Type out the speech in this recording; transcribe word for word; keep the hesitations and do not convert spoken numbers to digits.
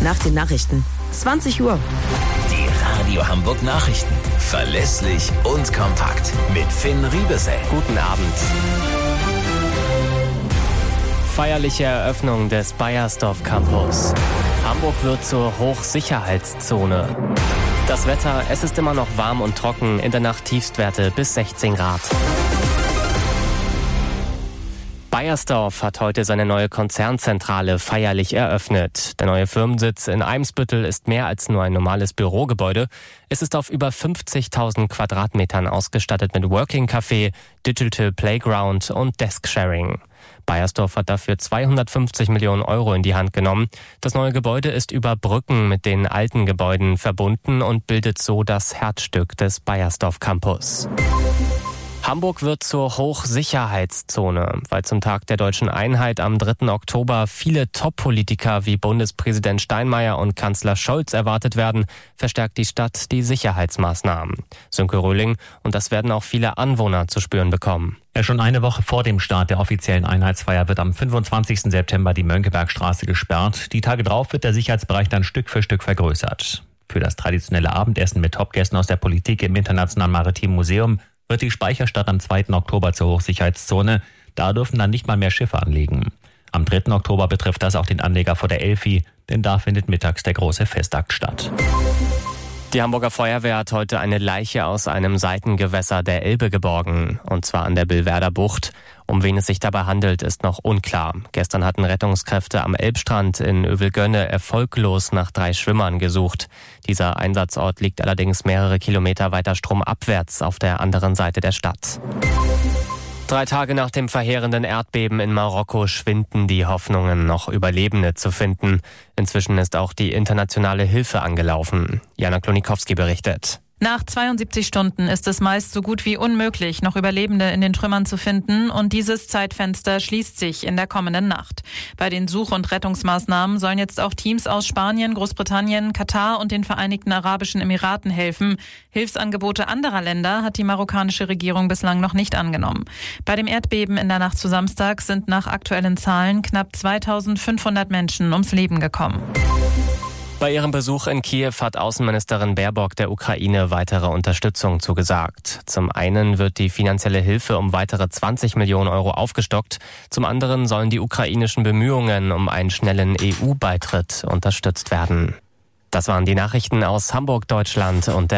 nach den Nachrichten. zwanzig Uhr. Die Radio Hamburg Nachrichten. Verlässlich und kompakt. Mit Finn Riebesell. Guten Abend. Feierliche Eröffnung des Beiersdorf Campus. Hamburg wird zur Hochsicherheitszone. Das Wetter, es ist immer noch warm und trocken, in der Nacht Tiefstwerte bis sechzehn Grad. Beiersdorf hat heute seine neue Konzernzentrale feierlich eröffnet. Der neue Firmensitz in Eimsbüttel ist mehr als nur ein normales Bürogebäude. Es ist auf über fünfzigtausend Quadratmetern ausgestattet mit Working Café, Digital Playground und Desk Sharing. Beiersdorf hat dafür zweihundertfünfzig Millionen Euro in die Hand genommen. Das neue Gebäude ist über Brücken mit den alten Gebäuden verbunden und bildet so das Herzstück des Beiersdorf Campus. Hamburg wird zur Hochsicherheitszone. Weil zum Tag der deutschen Einheit am dritten Oktober viele Top-Politiker wie Bundespräsident Steinmeier und Kanzler Scholz erwartet werden, verstärkt die Stadt die Sicherheitsmaßnahmen. Sönke Röhling, und das werden auch viele Anwohner zu spüren bekommen. Ja, schon eine Woche vor dem Start der offiziellen Einheitsfeier wird am fünfundzwanzigsten September die Mönckebergstraße gesperrt. Die Tage drauf wird der Sicherheitsbereich dann Stück für Stück vergrößert. Für das traditionelle Abendessen mit Topgästen aus der Politik im Internationalen Maritimen Museum wird die Speicherstadt am zweiten Oktober zur Hochsicherheitszone. Da dürfen dann nicht mal mehr Schiffe anlegen. Am dritten Oktober betrifft das auch den Anleger vor der Elfi, denn da findet mittags der große Festakt statt. Die Hamburger Feuerwehr hat heute eine Leiche aus einem Seitengewässer der Elbe geborgen, und zwar an der Billwerder Bucht. Um wen es sich dabei handelt, ist noch unklar. Gestern hatten Rettungskräfte am Elbstrand in Övelgönne erfolglos nach drei Schwimmern gesucht. Dieser Einsatzort liegt allerdings mehrere Kilometer weiter stromabwärts auf der anderen Seite der Stadt. Drei Tage nach dem verheerenden Erdbeben in Marokko schwinden die Hoffnungen, noch Überlebende zu finden. Inzwischen ist auch die internationale Hilfe angelaufen. Jana Klonikowski berichtet. Nach zweiundsiebzig Stunden ist es meist so gut wie unmöglich, noch Überlebende in den Trümmern zu finden, und dieses Zeitfenster schließt sich in der kommenden Nacht. Bei den Such- und Rettungsmaßnahmen sollen jetzt auch Teams aus Spanien, Großbritannien, Katar und den Vereinigten Arabischen Emiraten helfen. Hilfsangebote anderer Länder hat die marokkanische Regierung bislang noch nicht angenommen. Bei dem Erdbeben in der Nacht zu Samstag sind nach aktuellen Zahlen knapp zweitausendfünfhundert Menschen ums Leben gekommen. Bei ihrem Besuch in Kiew hat Außenministerin Baerbock der Ukraine weitere Unterstützung zugesagt. Zum einen wird die finanzielle Hilfe um weitere zwanzig Millionen Euro aufgestockt. Zum anderen sollen die ukrainischen Bemühungen um einen schnellen E U-Beitritt unterstützt werden. Das waren die Nachrichten aus Hamburg, Deutschland und der